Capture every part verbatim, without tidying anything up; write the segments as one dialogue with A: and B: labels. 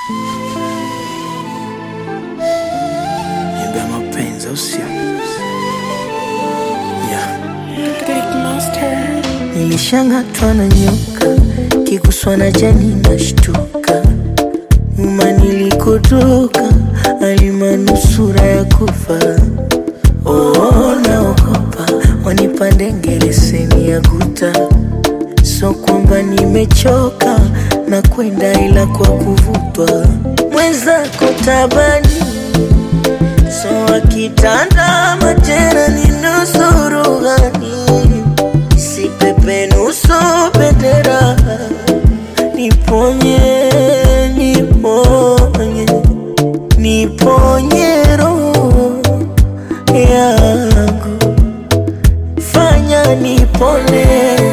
A: Niambia mapenzi au sio? Yeah.
B: Nilishangatwa na nyoka, kiguswa na jani nashtuka. Nyuma nilikotoka, alimanusura ya kufa. Oh, naogopa, wanipande ngeleseni ya guta. So kwamba nimechoka, na kwenda ila kwa kuvutwa. Mwenzako tabani, so wakitanda majera ni nusuru gani. Si pepe nusu bendera. Niponye, niponye, niponye roho yangu. Fanya nipone,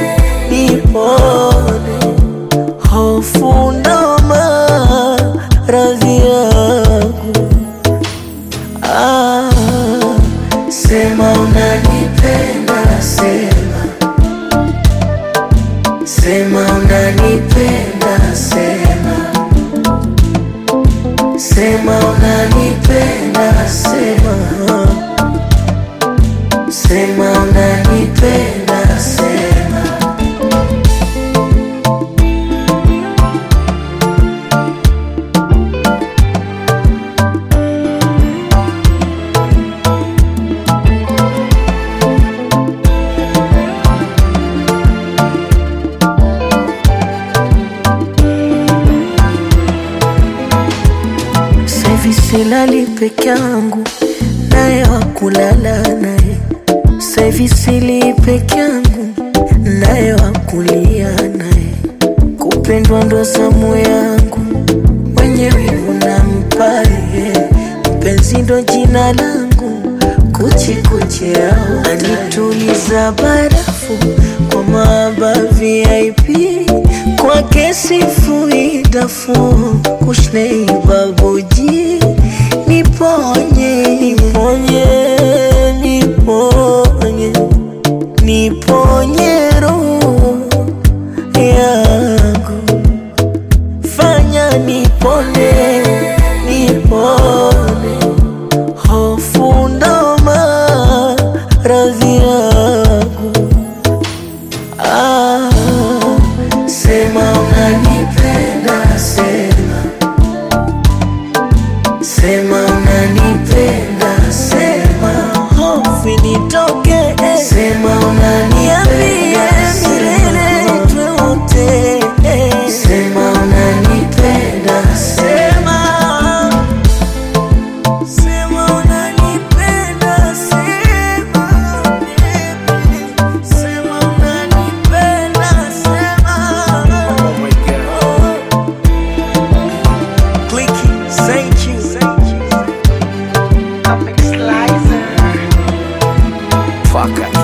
B: nipone hofu na maradhi yangu. Ah, sema unanipenda, sema. Sema unanipenda, sema. Sema unanipenda, sema. Sema unanipenda, sema. Saivi silali peke yangu, naye wakulala naye. Saivi sili peke yangu, naye wakulia naye. Kupendwa ndo zamu yangu, mwenyewe unampaye. Mpenzi ndo jina langu, kuchi kuchi yao. Anituliza barafu kwa mahaba V I P. Kwa kesi fuidafu kushnei babuji. Niponye, niponye, niponye, niponye roho yangu. Fanya nipone, nipone hofu na maradhi yangu. Ah, sema unanipenda, sema. Sema unanipenda, sema. Hofu nitoke, sema unanipenda, milele tuwe wote. Sema unanipenda, sema. Sema unanipenda, sema. Sema unanipenda, sema.
A: Oh my God.
B: Clicky, thank you.
A: Fuck it.